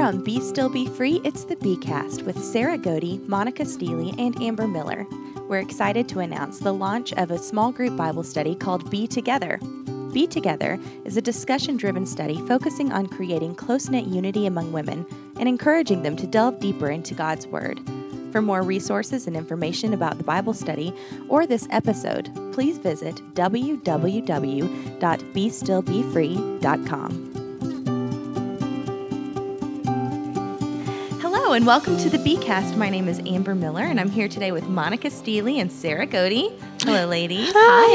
From Be Still Be Free, it's the B-Cast with Sarah Godey, Monica Steely, and Amber Miller. We're excited to announce the launch of a small group Bible study called Be Together. Be Together is a discussion-driven study focusing on creating close-knit unity among women and encouraging them to delve deeper into God's Word. For more resources and information about the Bible study or this episode, please visit www.bestillbefree.com. Hello and welcome to the B-Cast. My name is Amber Miller and I'm here today with Monica Steely and Sarah Godey. Hello, ladies.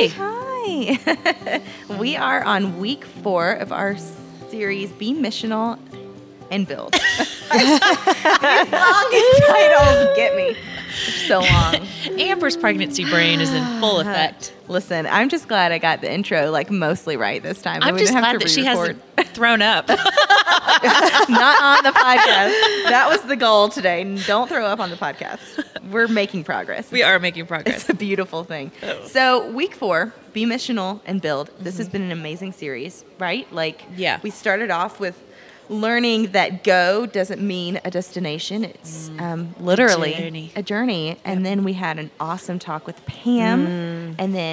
Hi. We are on week 4 of our series, Be Missional and Build. These long titles get me. So long. Amber's pregnancy brain is in full effect. Listen, I'm just glad I got the intro mostly right this time. I'm just glad that she hasn't thrown up. Not on the podcast. That was the goal today. Don't throw up on the podcast. We're making progress. We are making progress. It's a beautiful thing. Oh. So week 4, Be Missional and Build. This has been an amazing series, right? We started off with learning that go doesn't mean a destination. It's literally a journey. And then we had an awesome talk with Pam. And then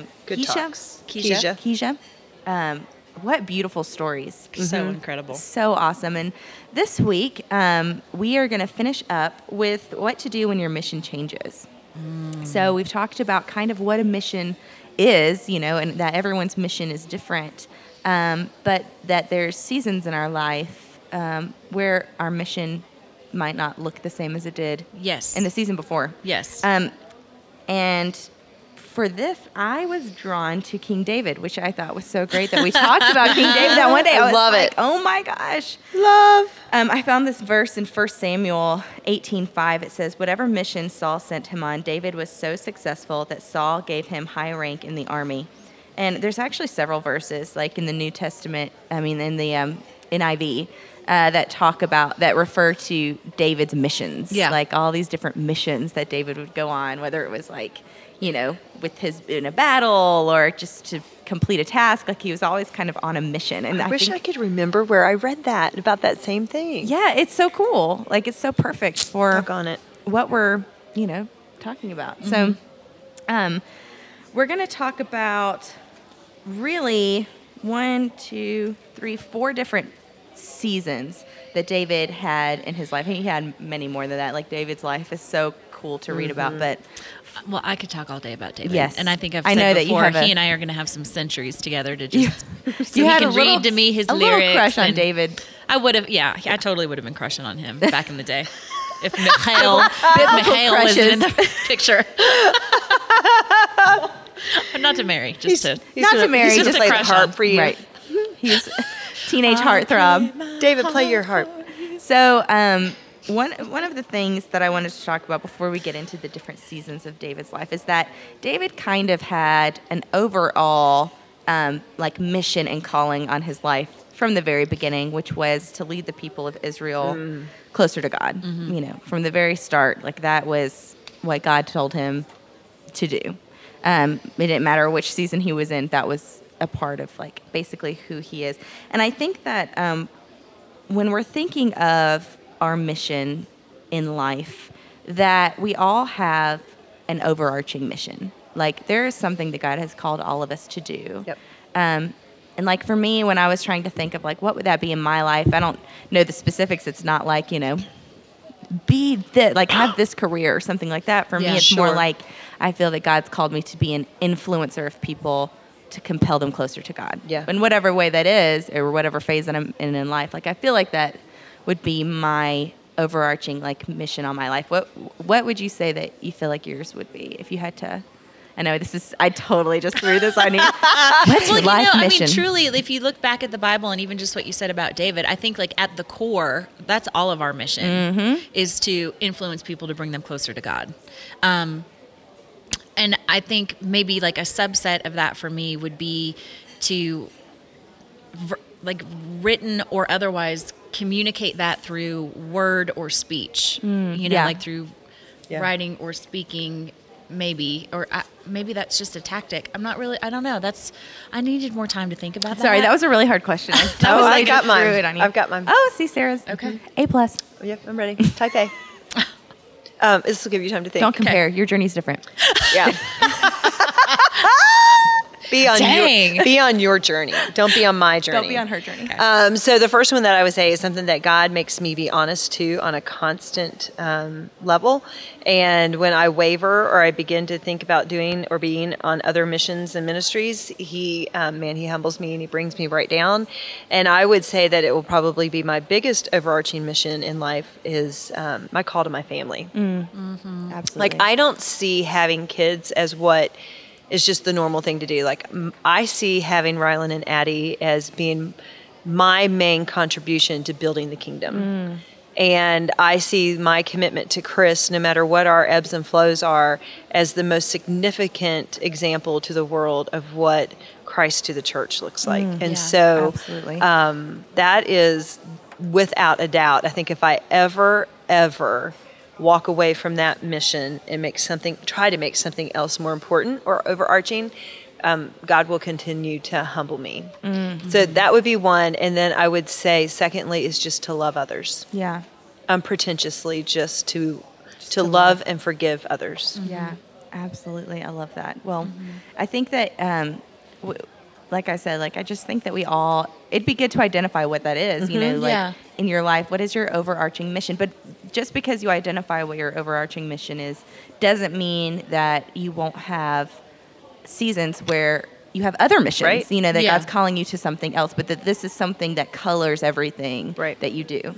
Keisha. What beautiful stories. So incredible. So awesome. And this week, we are going to finish up with what to do when your mission changes. So we've talked about kind of what a mission is, and that everyone's mission is different. But that there's seasons in our life where our mission might not look the same as it did in the season before. Yes. And for this, I was drawn to King David, which I thought was so great that we talked about King David that one day. I love it. Oh my gosh. Love. I found this verse in 1 Samuel 18:5. It says, whatever mission Saul sent him on, David was so successful that Saul gave him high rank in the army. And there's actually several verses, like in the New Testament, in the NIV, that refer to David's missions. Yeah. Like all these different missions that David would go on, whether it was with in a battle or just to complete a task. Like he was always kind of on a mission. And I wish I could remember where I read that about that same thing. Yeah, it's so cool. Like it's so perfect for what we're, talking about. Mm-hmm. So, we're going to talk about really 4 different seasons that David had in his life. He had many more than that. Like David's life is so cool to read about, but well, I could talk all day about David. Yes. And I think I've said before, he and I are going to have some centuries together to just so he can read to me his lyrics. A little crush on David. I would have, I totally would have been crushing on him back in the day. If Michael was in the picture. But not to marry, just to play the harp for you. Right. He's teenage heartthrob. David, play your harp. So, one of the things that I wanted to talk about before we get into the different seasons of David's life is that David kind of had an overall mission and calling on his life from the very beginning, which was to lead the people of Israel closer to God. Mm-hmm. From the very start, that was what God told him to do. It didn't matter which season he was in. That was a part of basically who he is. And I think that when we're thinking of our mission in life, that we all have an overarching mission. There is something that God has called all of us to do. Yep. And for me, when I was trying to think of what would that be in my life, I don't know the specifics. It's not be this, have this career or something like that. For me, it's more I feel that God's called me to be an influencer of people to compel them closer to God. Yeah. In whatever way that is, or whatever phase that I'm in life. I feel like that would be my overarching mission on my life. What would you say that you feel like yours would be if you had to? I know I totally just threw this on you. What's your life mission? Truly, if you look back at the Bible and even just what you said about David, I think at the core, that's all of our mission is to influence people to bring them closer to God. And I think maybe a subset of that for me would be to written or otherwise communicate that through word or speech, through writing or speaking, maybe, or maybe that's just a tactic. I don't know. I needed more time to think about that. Sorry, that was a really hard question. I got mine. I've got mine. Oh, see, Sarah's. Okay. A+. Yep, I'm ready. Type A. This will give you time to think. Don't compare. Your journey's different. Yeah. Be on your journey. Don't be on my journey. Don't be on her journey. So the first one that I would say is something that God makes me be honest to on a constant level. And when I waver or I begin to think about doing or being on other missions and ministries, he humbles me and he brings me right down. And I would say that it will probably be my biggest overarching mission in life is my call to my family. Absolutely. Like, I don't see having kids as what is just the normal thing to do. Like, I see having Rylan and Addie as being my main contribution to building the kingdom. And I see my commitment to Chris, no matter what our ebbs and flows are, as the most significant example to the world of what Christ to the church looks like. And so absolutely. That is without a doubt. I think if I ever walk away from that mission and try to make something else more important or overarching, God will continue to humble me. So that would be one. And then I would say, secondly, is just to love others. Yeah. Unpretentiously, just to love and forgive others. Yeah, absolutely. I love that. Well, I think that, like I said, I just think that it'd be good to identify what that is, in your life. What is your overarching mission? But just because you identify what your overarching mission is, doesn't mean that you won't have seasons where you have other missions, right. That God's calling you to something else, but that this is something that colors everything right. that you do,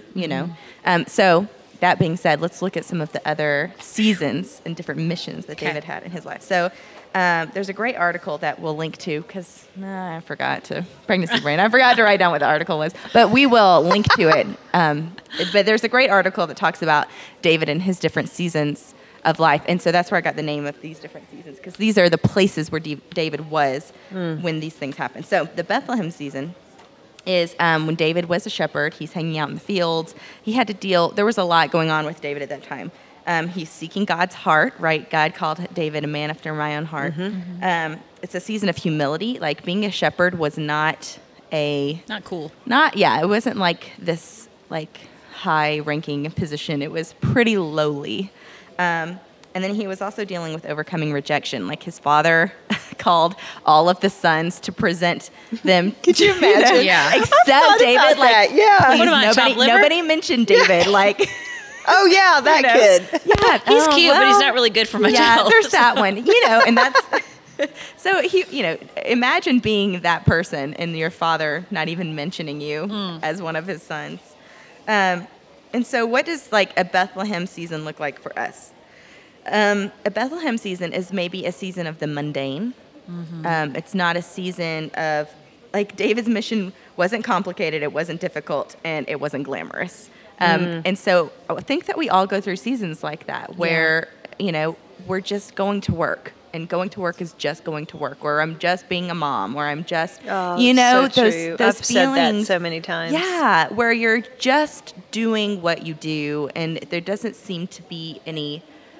So that being said, let's look at some of the other seasons and different missions that David had in his life. So there's a great article that we'll link to because I forgot to write down what the article was, but we will link to it. But there's a great article that talks about David and his different seasons of life. And so that's where I got the name of these different seasons, because these are the places where David was when these things happened. So the Bethlehem season is when David was a shepherd. He's hanging out in the fields. There was a lot going on with David at that time. He's seeking God's heart, right? God called David a man after my own heart. It's a season of humility. Like, being a shepherd was not cool. It wasn't like this high ranking position. It was pretty lowly. And then he was also dealing with overcoming rejection. Like, his father called all of the sons to present them. Could you imagine? Except David. Please, what am I, nobody mentioned David. Oh yeah, that kid. Yeah, he's cute, but he's not really good for my child. There's that one. And that's so imagine being that person and your father not even mentioning you as one of his sons. And so what does a Bethlehem season look like for us? A Bethlehem season is maybe a season of the mundane. It's not a season of, David's mission wasn't complicated, it wasn't difficult, and it wasn't glamorous. And so I think that we all go through seasons like that where, we're just going to work. And going to work is just going to work, or I'm just being a mom, or I'm just, so those true. I've feelings. Said that so many times. Yeah, where you're just doing what you do, and there doesn't seem to be any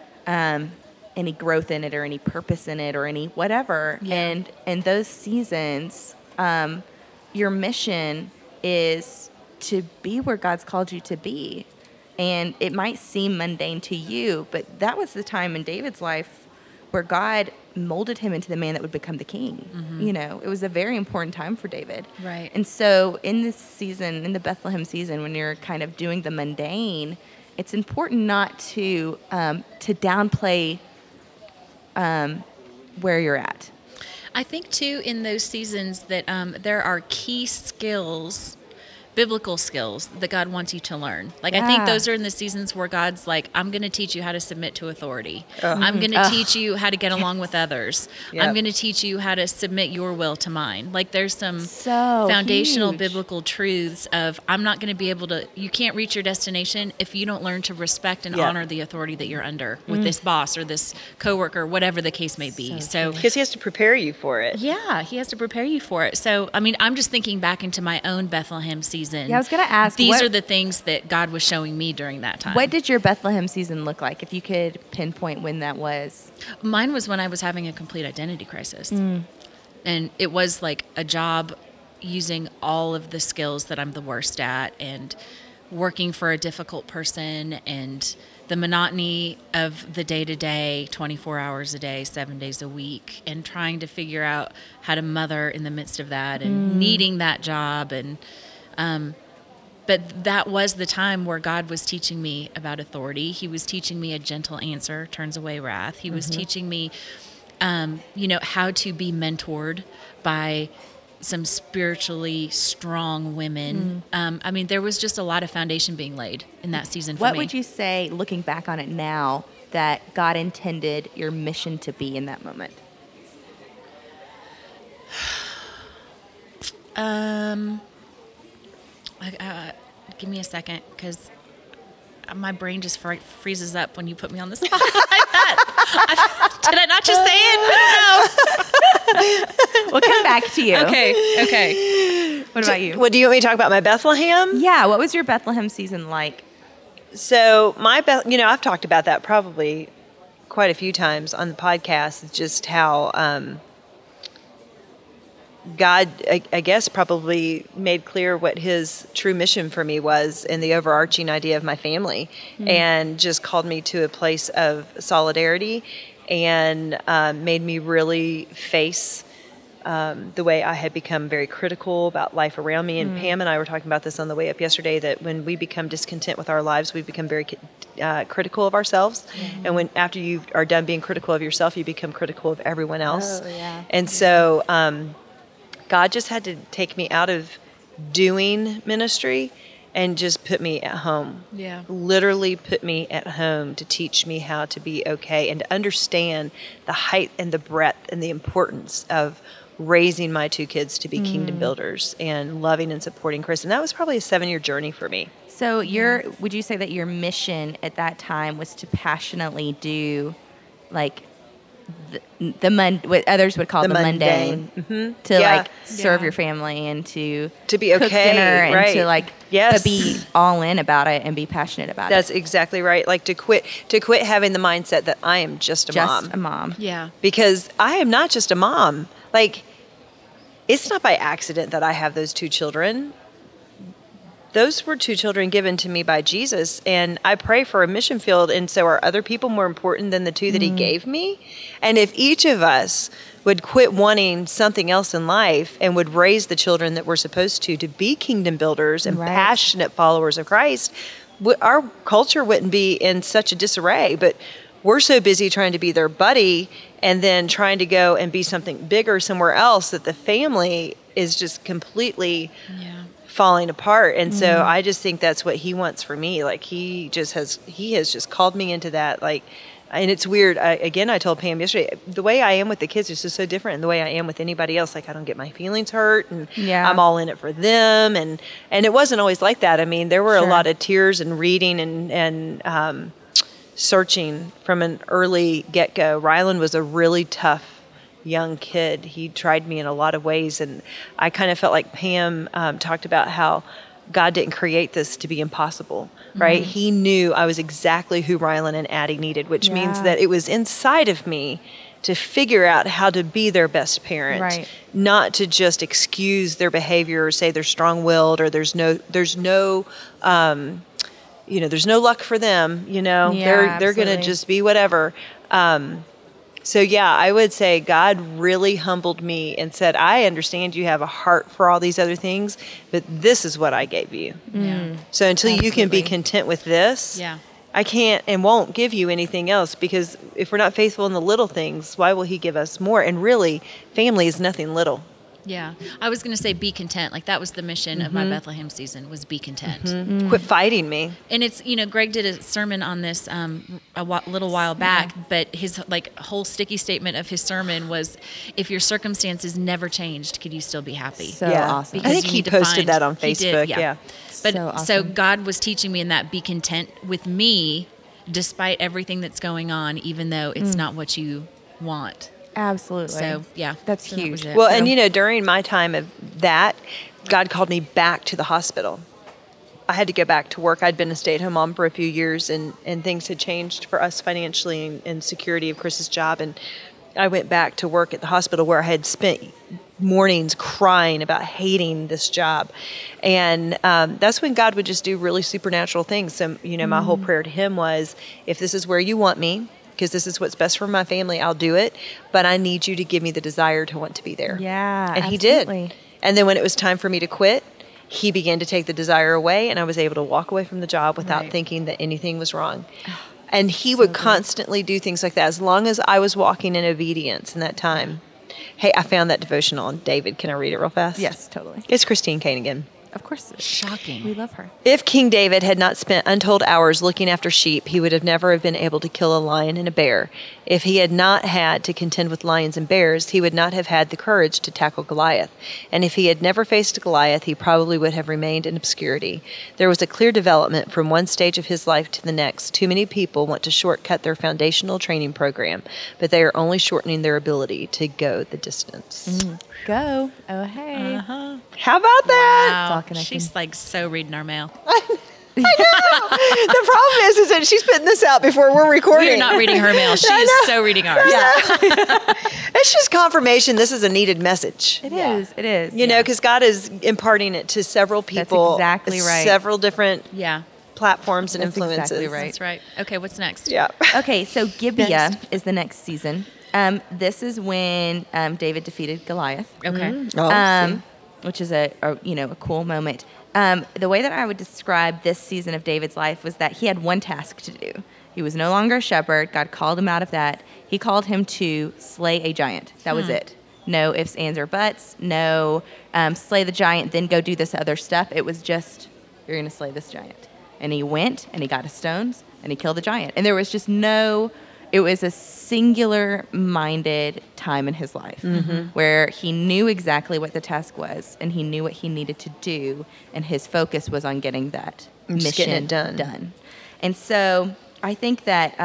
growth in it, or any purpose in it, or any whatever. Yeah. And those seasons, your mission is to be where God's called you to be. And it might seem mundane to you, but that was the time in David's life where God molded him into the man that would become the king. It was a very important time for David. Right. And so in this season, in the Bethlehem season, when you're kind of doing the mundane, it's important not to downplay where you're at. I think, too, in those seasons that there are key skills, biblical skills that God wants you to learn. I think those are in the seasons where God's like, I'm going to teach you how to submit to authority. I'm going to teach you how to get along with others. Yep. I'm going to teach you how to submit your will to mine. There's some So foundational huge. biblical truths of, I'm not going to be able to, you can't reach your destination if you don't learn to respect and Yep. honor the authority that you're under with this boss or this coworker, whatever the case may be. So Because he has to prepare you for it. yeah, he has to prepare you for it. So, I'm just thinking back into my own Bethlehem season season. Yeah, I was gonna ask, These what- are the things that God was showing me during that time. What did your Bethlehem season look like, if you could pinpoint when that was? Mine was when I was having a complete identity crisis. And it was like a job using all of the skills that I'm the worst at, and working for a difficult person, and the monotony of the day-to-day, 24 hours a day, 7 days a week, and trying to figure out how to mother in the midst of that, and needing that job. And but that was the time where God was teaching me about authority. He was teaching me a gentle answer turns away wrath. He was teaching me how to be mentored by some spiritually strong women. I mean, there was just a lot of foundation being laid in that season for me. What would you say, looking back on it now, that God intended your mission to be in that moment? Give me a second, because my brain just freezes up when you put me on the spot like that. Did I not just say it? I don't know. We'll come back to you. Okay. What about you? What do you want me to talk about? My Bethlehem? Yeah, what was your Bethlehem season like? So I've talked about that probably quite a few times on the podcast. It's just how God, I guess, probably made clear what his true mission for me was, and the overarching idea of my family, and just called me to a place of solidarity, and made me really face the way I had become very critical about life around me. And Pam and I were talking about this on the way up yesterday, that when we become discontent with our lives, we become very critical of ourselves. And when after you are done being critical of yourself, you become critical of everyone else. Oh, yeah. And so God just had to take me out of doing ministry and just put me at home. Yeah. Literally put me at home to teach me how to be okay and to understand the height and the breadth and the importance of raising my two kids to be kingdom builders and loving and supporting Chris. And that was probably a 7-year journey for me. So would you say that your mission at that time was to passionately do, like, what others would call the mundane, to like serve your family and to be cook okay, dinner and right. to like but be all in about it and be passionate about That's it. exactly right. Like to quit having the mindset that I am just a mom. Just a mom. Yeah. Because I am not just a mom. Like, it's not by accident that I have those two children. Those were two children given to me by Jesus, and I pray for a mission field, and so are other people more important than the two that he gave me? And if each of us would quit wanting something else in life and would raise the children that we're supposed to be kingdom builders and passionate followers of Christ, our culture wouldn't be in such a disarray. But we're so busy trying to be their buddy and then trying to go and be something bigger somewhere else that the family is just completely falling apart. And so I just think that's what he wants for me. Like he has just called me into that. Like, and it's weird. I told Pam yesterday, the way I am with the kids is just so different than the way I am with anybody else. Like I don't get my feelings hurt, and I'm all in it for them. And it wasn't always like that. I mean, there were a lot of tears and reading and searching from an early get-go. Rylan was a really tough young kid. He tried me in a lot of ways, and I kind of felt like Pam talked about how God didn't create this to be impossible, right? He knew I was exactly who Rylan and Addie needed, which means that it was inside of me to figure out how to be their best parent, not to just excuse their behavior or say they're strong-willed or there's no luck for them, they're going to just be whatever. So I would say God really humbled me and said, I understand you have a heart for all these other things, but this is what I gave you. Yeah. So until you can be content with this, I can't and won't give you anything else, because if we're not faithful in the little things, why will he give us more? And really, family is nothing little. Yeah. I was going to say be content. Like that was the mission of my Bethlehem season, was be content. Quit fighting me. And it's, Greg did a sermon on this little while back, but his whole sticky statement of his sermon was, if your circumstances never changed, could you still be happy? So awesome. I think he posted that on Facebook. But so awesome. So God was teaching me in that, be content with me despite everything that's going on, even though it's not what you want. Absolutely. So yeah, That's so that huge. was it. Well, So- and you know, during my time of that, God called me back to the hospital. I had to go back to work. I'd been a stay-at-home mom for a few years, and things had changed for us financially and security of Chris's job. And I went back to work at the hospital where I had spent mornings crying about hating this job. And that's when God would just do really supernatural things. So, you know, my whole prayer to him was, if this is where you want me, because this is what's best for my family, I'll do it. But I need you to give me the desire to want to be there. Yeah, And he absolutely. did. And then when it was time for me to quit, he began to take the desire away, and I was able to walk away from the job without Right. thinking that anything was wrong. And he would constantly do things like that as long as I was walking in obedience in that time. Hey, I found that devotional on David. Can I read it real fast? Yes, totally. It's Christine Kane again. Of course. We Shocking. love her. If King David had not spent untold hours looking after sheep, he would have never have been able to kill a lion and a bear. If he had not had to contend with lions and bears, he would not have had the courage to tackle Goliath. And if he had never faced Goliath, he probably would have remained in obscurity. There was a clear development from one stage of his life to the next. Too many people want to shortcut their foundational training program, but they are only shortening their ability to go the distance. Go. Oh, hey. Uh-huh. How about that? Wow. all connected. She's like so reading our mail. The problem is that she's putting this out before we're recording. We're not reading her mail. She is so reading ours. It's just confirmation this is a needed message. It is. It is. You know, because God is imparting it to several people. exactly right. Several different Yeah, platforms and That's influences. exactly right. that's right. Okay, what's next? Yeah. Okay, so Gibeah Next. is the next season. This is when David defeated Goliath. Okay. Oh, Which is a cool moment. The way that I would describe this season of David's life was that he had one task to do. He was no longer a shepherd. God called him out of that. He called him to slay a giant. That was it. No ifs, ands, or buts. No slay the giant, then go do this other stuff. It was just, you're going to slay this giant. And he went, and he got his stones, and he killed the giant. And there was just it was a singular-minded time in his life where he knew exactly what the task was, and he knew what he needed to do, and his focus was on getting that Just mission getting it done. And so I think that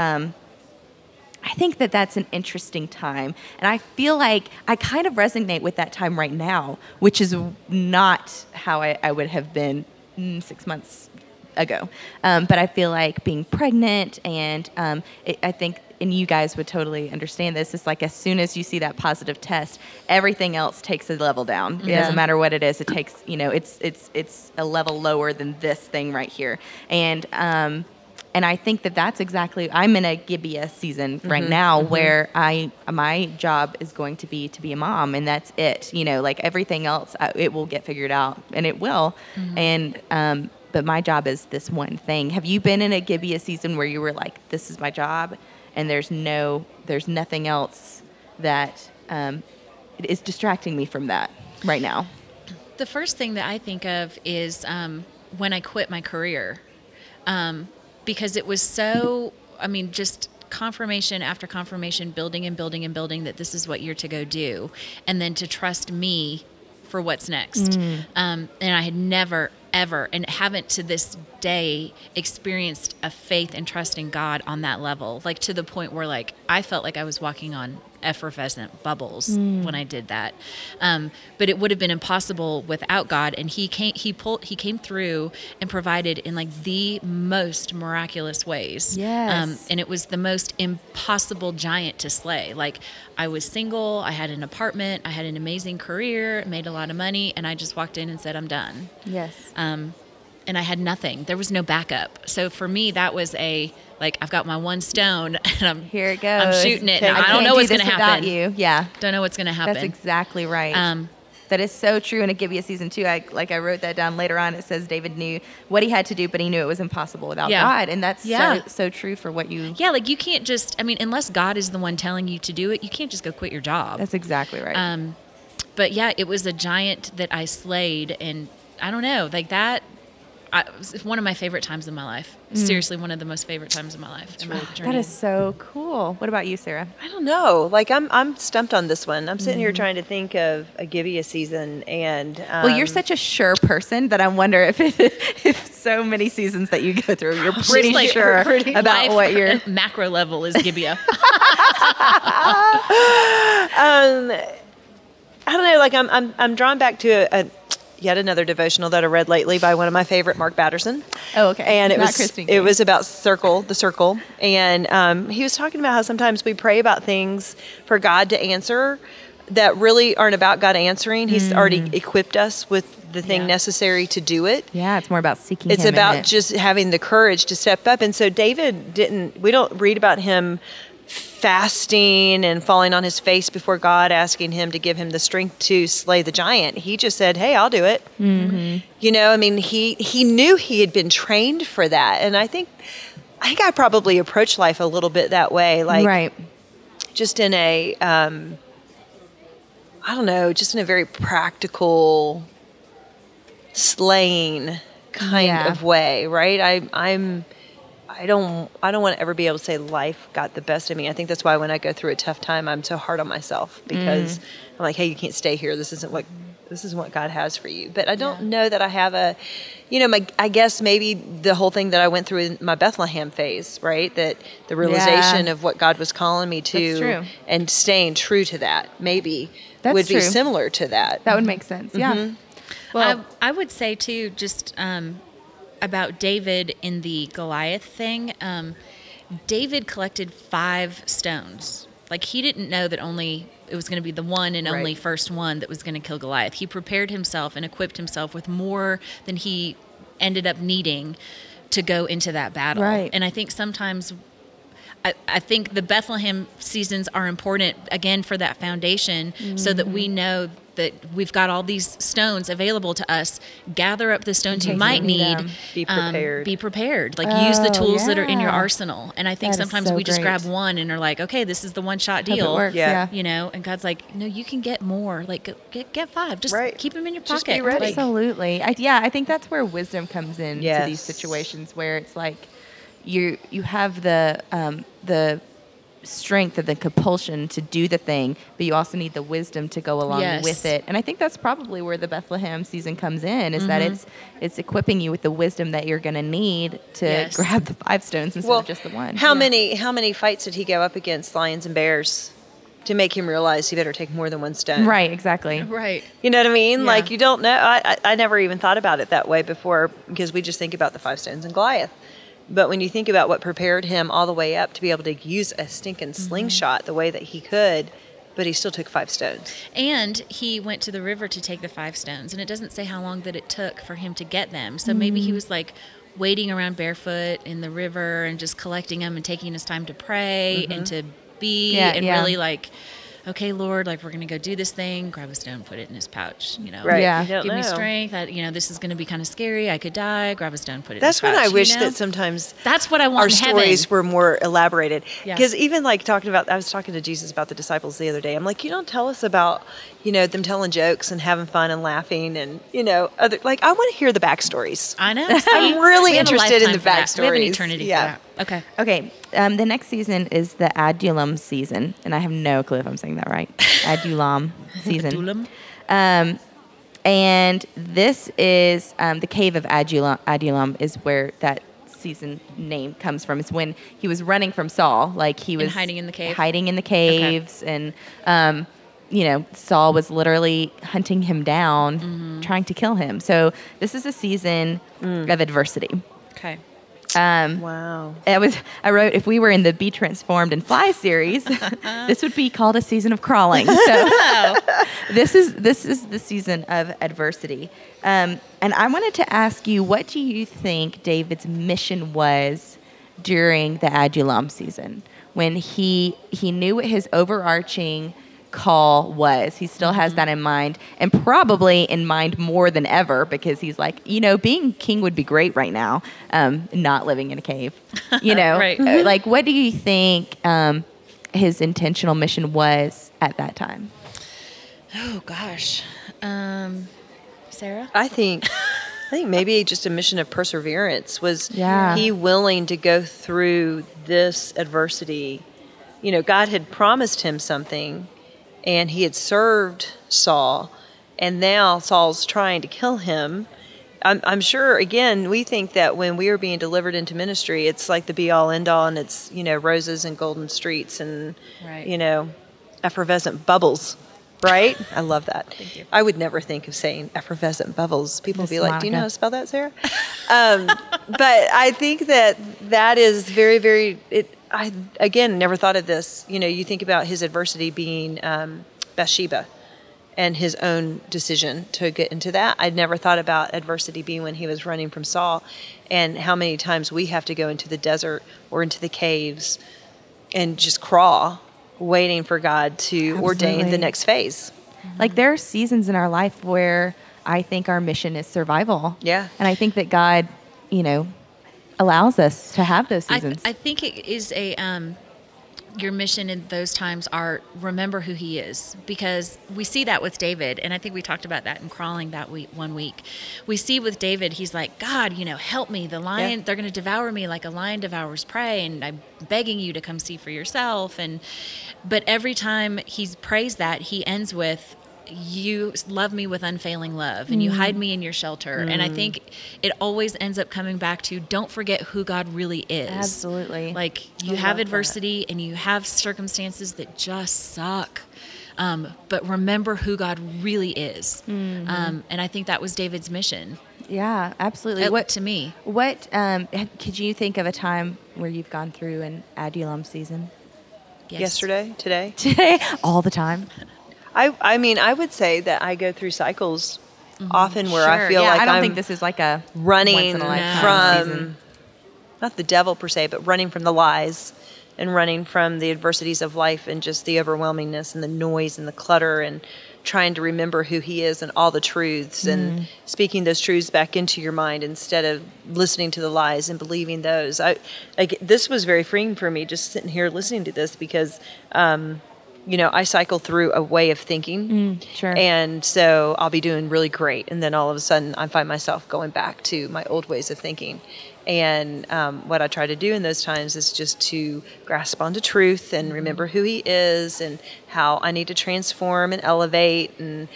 that's an interesting time, and I feel like I kind of resonate with that time right now, which is not how I would have been 6 months ago. But I feel like being pregnant, and I think, and you guys would totally understand this, it's like as soon as you see that positive test, everything else takes a level down. It doesn't matter what it is. It takes, it's a level lower than this thing right here. And I think that's exactly, I'm in a Gibeah season right now where my job is going to be a mom, and that's it. Like everything else, it will get figured out, and it will. And, but my job is this one thing. Have you been in a Gibeah season where you were like, this is my job, and there's nothing else that is distracting me from that right now? The first thing that I think of is when I quit my career, because it was so, just confirmation after confirmation, building and building and building that this is what you're to go do, and then to trust me for what's next. And I had never, ever, and haven't to this day experienced a faith and trust in God on that level, like to the point where like I felt like I was walking on effervescent bubbles when I did that. But it would have been impossible without God, and he came through and provided in like the most miraculous ways. Yes. And it was the most impossible giant to slay. Like I was single, I had an apartment, I had an amazing career, made a lot of money, and I just walked in and said, I'm done. Yes. And I had nothing. There was no backup. So for me, that was I've got my one stone, and Here it goes. I'm shooting it. I And I can't don't know do what's this going to without happen. you. Yeah. Don't know what's going to happen. That's exactly right. Um, That is so true in a Gibeah season too. I wrote that down later on. It says David knew what he had to do, but he knew it was impossible without Yeah. God, and that's Yeah. so true for what you. Yeah, like you can't just. Unless God is the one telling you to do it, you can't just go quit your job. That's exactly right. But yeah, it was a giant that I slayed, and I don't know, like that. It was one of my favorite times in my life. Seriously, one of the most favorite times in my life. In my journey. That is so cool. What about you, Sarah? I don't know. Like I'm stumped on this one. I'm sitting here trying to think of a Gibeah season, and Well, you're such a sure person that I wonder if so many seasons that you go through. You're pretty like sure pretty about life what you're. at macro level is Gibeah. I don't know. Like I'm drawn back to yet another devotional that I read lately by one of my favorite, Mark Batterson. Oh, okay. And Not Christine it King. was about the circle, and he was talking about how sometimes we pray about things for God to answer that really aren't about God answering. He's already equipped us with the thing necessary to do it. Yeah, it's more about seeking. It's him in about it. just having the courage to step up. And so David we don't read about him fasting and falling on his face before God, asking him to give him the strength to slay the giant. He just said, hey, I'll do it. Mm-hmm. You know, I mean, he knew he had been trained for that. And I think I probably approach life a little bit that way. Like, right. just in a, I don't know, just in a very practical, slaying kind of way, right? I don't want to ever be able to say life got the best of me. I think that's why when I go through a tough time, I'm so hard on myself because I'm like, hey, you can't stay here. This isn't what God has for you. But I don't know that I have I guess maybe the whole thing that I went through in my Bethlehem phase, right? That the realization of what God was calling me to and staying true to that maybe would be similar to that. That would make sense. Yeah. Mm-hmm. Well, I would say too, just about David in the Goliath thing. David collected 5 stones. Like, he didn't know that it was going to be the one and only first one that was going to kill Goliath. He prepared himself and equipped himself with more than he ended up needing to go into that battle. Right. And I think sometimes I think the Bethlehem seasons are important, again, for that foundation, so that we know that we've got all these stones available to us. Gather up the stones you might need. Be prepared. Be prepared. Like, use the tools that are in your arsenal. And I think That is sometimes so we just great. grab one and are like, okay, this is the one-shot Hope it deal. works, Yeah. You know, and God's like, no, you can get more. Like, get 5. Just keep them in your Just pocket. be ready. Like, Absolutely. I think that's where wisdom comes in to Yes. these situations where it's like you have the strength of the compulsion to do the thing, but you also need the wisdom to go along with it. And I think that's probably where the Bethlehem season comes in, is that it's equipping you with the wisdom that you're going to need to grab the 5 stones instead of just the one. How many fights did he go up against lions and bears to make him realize he better take more than one stone? Right, exactly. right. You know what I mean? Yeah. Like, you don't know. I never even thought about it that way before, because we just think about the 5 stones and Goliath. But when you think about what prepared him all the way up to be able to use a stinking slingshot the way that he could, but he still took 5 stones. And he went to the river to take the 5 stones, and it doesn't say how long that it took for him to get them. So maybe he was like wading around barefoot in the river and just collecting them and taking his time to pray and to be really like, okay, Lord, like, we're going to go do this thing. Grab a stone, put it in his pouch. You know, Right. Yeah. You don't give me know. strength. This is going to be kind of scary. I could die. Grab a stone, put it That's in his when pouch. I wish you know? that sometimes That's what I want our in stories heaven. were more elaborated. Yeah. Because even like I was talking to Jesus about the disciples the other day. I'm like, you don't tell us about, them telling jokes and having fun and laughing and, I want to hear the backstories. I know. I'm really We have a interested in lifetime the for that. We have an backstories. eternity Yeah. for that. Okay. Okay, the next season is the Adullam season, and I have no clue if I'm saying that right. Adullam season. Adullam. And this is the cave of Adullam is where that season name comes from. It's when he was running from Saul, like he was hiding in the cave? hiding in the caves, and Saul was literally hunting him down, trying to kill him. So this is a season of adversity. Okay. Wow. I wrote, if we were in the Be Transformed and Fly series, this would be called a season of crawling. So this is the season of adversity. And I wanted to ask you, what do you think David's mission was during the Adullam season, when he knew what his overarching call was? He still has that in mind, and probably in mind more than ever, because he's like, being king would be great right now, not living in a cave, Right. Like, what do you think his intentional mission was at that time? Oh gosh. Sarah? I think maybe just a mission of perseverance. Was Yeah. he willing to go through this adversity? God had promised him something, and he had served Saul, and now Saul's trying to kill him, I'm sure, again, we think that when we are being delivered into ministry, it's like the be-all, end-all, and it's, roses and golden streets and, Right. Effervescent bubbles, right? I love that. Thank you. I would never think of saying effervescent bubbles. People would be Miss like, do you know Monica. how to spell that, Sarah? But I think that is very, very, I, again, never thought of this. You think about his adversity being Bathsheba and his own decision to get into that. I'd never thought about adversity being when he was running from Saul, and how many times we have to go into the desert or into the caves and just crawl, waiting for God to ordain Absolutely. the next phase. Like there are seasons in our life where I think our mission is survival. Yeah. And I think that God, allows us to have those I, seasons. I think it is your mission in those times are remember who he is, because we see that with David, and I think we talked about that in crawling that week. We see with David, he's like, God, help me. The lion, they're going to devour me like a lion devours prey, and I'm begging you to come see for yourself. But every time he prays that, he ends with, you love me with unfailing love, and you hide me in your shelter. And I think it always ends up coming back to, don't forget who God really is. Absolutely. Like, you have adversity and you have circumstances that just suck. But remember who God really is. And I think that was David's mission. Yeah, absolutely. To me. What could you think of a time where you've gone through an Adullam season? Yes. Yesterday, today. Today, all the time. I mean, I would say that I go through cycles often where I Sure. feel Yeah, like I don't I'm think this is like a running once in a lifetime from, season. not the devil per se, but running from the lies and running from the adversities of life and just the overwhelmingness and the noise and the clutter, and trying to remember who he is and all the truths and speaking those truths back into your mind instead of listening to the lies and believing those. This was very freeing for me, just sitting here listening to this, because I cycle through a way of thinking. Sure. And so I'll be doing really great. And then all of a sudden I find myself going back to my old ways of thinking. And what I try to do in those times is just to grasp onto truth and remember who he is and how I need to transform and elevate. And,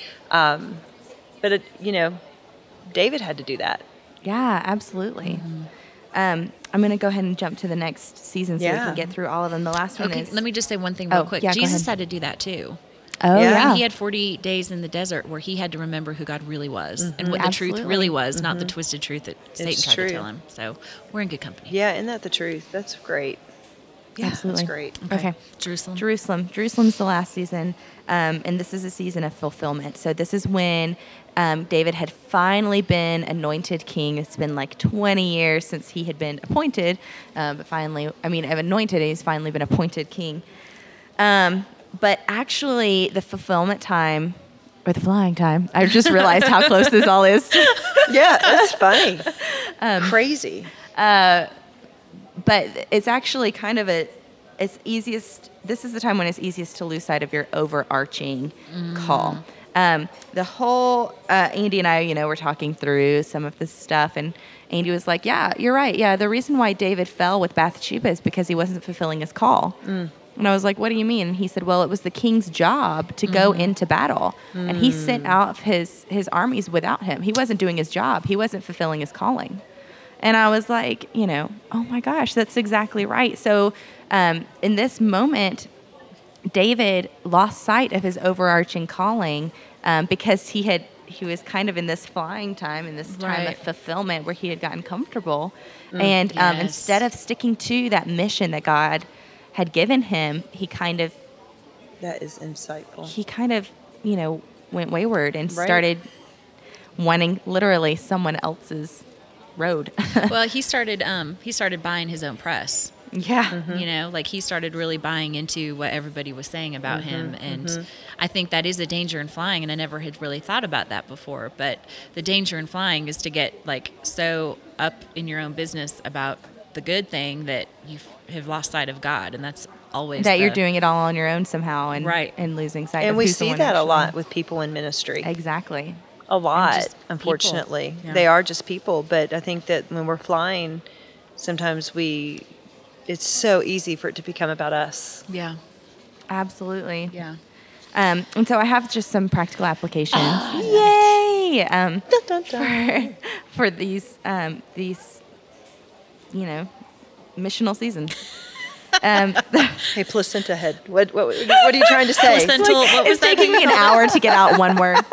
David had to do that. Yeah, absolutely. I'm going to go ahead and jump to the next season so we Yeah. can get through all of them. The last one Okay, is... let me just say one thing real Oh, quick. yeah, go Jesus ahead. had to do that too. Oh, Yeah. yeah. And he had 40 days in the desert where he had to remember who God really was and what the truth Absolutely. really was, not the twisted truth that Satan tried true. to tell him. So we're in good company. Yeah, isn't that the truth? That's great. Yeah, Absolutely. that's great. Okay. Jerusalem. Jerusalem's the last season, and this is a season of fulfillment. So this is when David had finally been anointed king. It's been like 20 years since he had been appointed, but finally, anointed, and he's finally been appointed king. But actually, the fulfillment time, or the flying time, I just realized how close this all is. Yeah, that's funny. Crazy. But it's actually kind of this is the time when it's easiest to lose sight of your overarching call. The whole, Andy and I, were talking through some of this stuff, and Andy was like, yeah, you're right. Yeah, the reason why David fell with Bathsheba is because he wasn't fulfilling his call. And I was like, what do you mean? And he said, well, it was the king's job to go into battle. And he sent out his armies without him. He wasn't doing his job. He wasn't fulfilling his calling. And I was like, oh my gosh, that's exactly right. So in this moment, David lost sight of his overarching calling because he was kind of in this flying time, in this time of Right. fulfillment where he had gotten comfortable. And Yes. instead of sticking to that mission that God had given him, he kind of, That is insightful. went wayward and Right. started wanting literally someone else's road. Well, he started buying his own press. Yeah. Like he started really buying into what everybody was saying about him. And I think that is a danger in flying. And I never had really thought about that before. But the danger in flying is to get like so up in your own business about the good thing that you have lost sight of God. And that's always That you're doing it all on your own somehow and Right. and losing sight of And we who see someone that a actually lot is. with people in ministry. Exactly. A lot, just people. unfortunately. Yeah. They are just people. But I think that when we're flying, sometimes it's so easy for it to become about us. Yeah. Absolutely. Yeah. And so I have just some practical applications. Yay! me Dun, dun, dun. for these missional seasons. Hey, placenta head. What are you trying to say? Placental. What was It's that? taking me an hour to get out one word.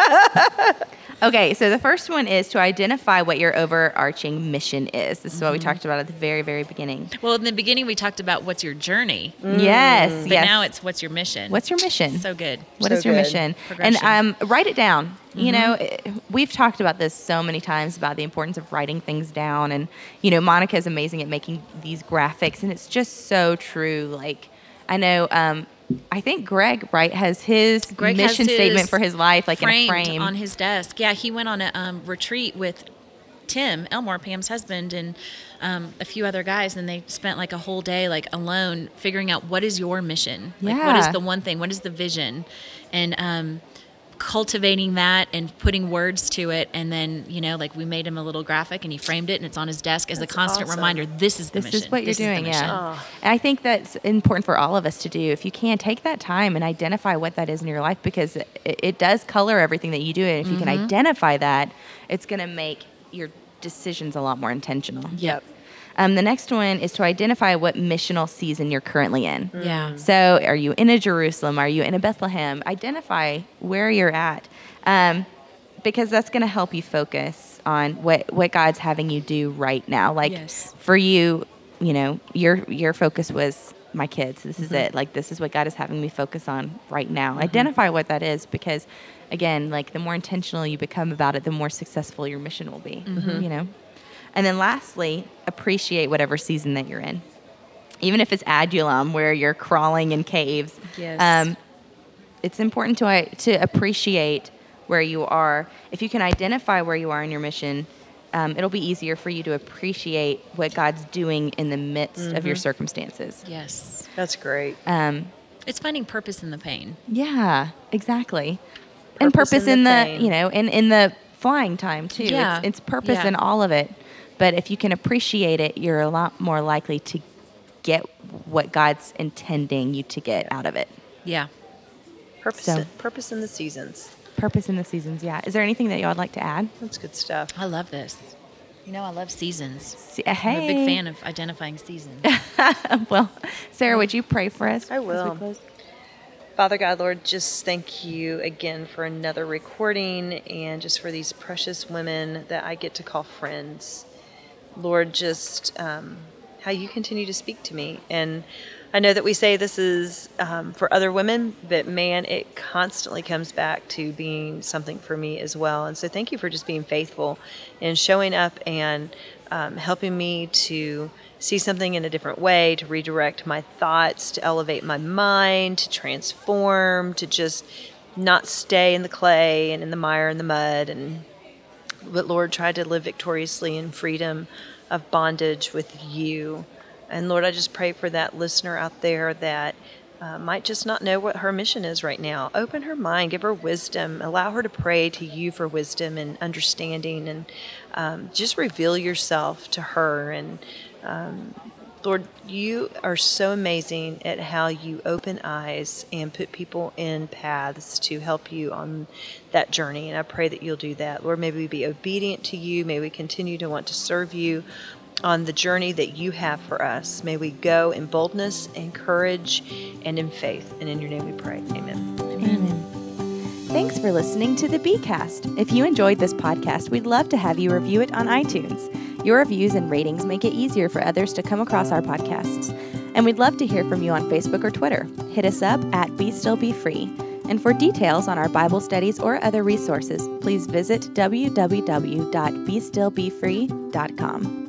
Okay, so the first one is to identify what your overarching mission is. This is what we talked about at the very, very beginning. Well, in the beginning, we talked about what's your journey, Yes, but yes. now it's what's your mission. What's your mission? So good. What So is your good. mission? Progression. And write it down. You know, we've talked about this so many times about the importance of writing things down. And, Monica is amazing at making these graphics. And it's just so true. Like, I know, I think Greg, right, has his Greg has mission his statement for his life, like in a framed frame. on his desk. Yeah, he went on a retreat with Tim Elmore, Pam's husband, and a few other guys, and they spent like a whole day like alone figuring out what is your mission, like what is Yeah. the one thing, what is the vision, and cultivating that and putting words to it, and then like we made him a little graphic and he framed it and it's on his desk as a That's constant awesome. reminder. This is the This mission. is what you're This is the doing, mission. yeah. Oh. And I think that's important for all of us to do. If you can, take that time and identify what that is in your life, because it does color everything that you do. And if you can identify that, it's going to make your decisions a lot more intentional. Yep. The next one is to identify what missional season you're currently in. Yeah. So are you in a Jerusalem? Are you in a Bethlehem? Identify where you're at, because that's going to help you focus on what God's having you do right now. Like Yes. for you, your focus was my kids. This is it. Like, this is what God is having me focus on right now. Identify what that is, because again, like the more intentional you become about it, the more successful your mission will be, And then lastly, appreciate whatever season that you're in. Even if it's Adullam, where you're crawling in caves, Yes. it's important to appreciate where you are. If you can identify where you are in your mission, it'll be easier for you to appreciate what God's doing in the midst of your circumstances. Yes. That's great. It's finding purpose in the pain. Yeah, exactly. And Purpose purpose in in the the, pain. in the flying time too. Yeah. It's purpose Yeah. in all of it. But if you can appreciate it, you're a lot more likely to get what God's intending you to get out of it. Yeah. Purpose in the seasons. Purpose in the seasons, yeah. Is there anything that y'all would like to add? That's good stuff. I love this. I love seasons. Hey. I'm a big fan of identifying seasons. Well, Sarah, would you pray for us? I as we will. close? Father God, Lord, just thank you again for another recording and just for these precious women that I get to call friends. Lord, just how you continue to speak to me. And I know that we say this is for other women, but man, it constantly comes back to being something for me as well. And so thank you for just being faithful and showing up and helping me to see something in a different way, to redirect my thoughts, to elevate my mind, to transform, to just not stay in the clay and in the mire and the mud. But Lord, try to live victoriously in freedom of bondage with you. And Lord, I just pray for that listener out there that might just not know what her mission is right now. Open her mind, give her wisdom, allow her to pray to you for wisdom and understanding, and just reveal yourself to her. And Lord, you are so amazing at how you open eyes and put people in paths to help you on that journey. And I pray that you'll do that. Lord, may we be obedient to you. May we continue to want to serve you on the journey that you have for us. May we go in boldness and courage and in faith. And in your name we pray. Amen. Amen. Thanks for listening to the Bcast. If you enjoyed this podcast, we'd love to have you review it on iTunes. Your reviews and ratings make it easier for others to come across our podcasts. And we'd love to hear from you on Facebook or Twitter. Hit us up at Be Still Be Free. And for details on our Bible studies or other resources, please visit www.bestillbefree.com.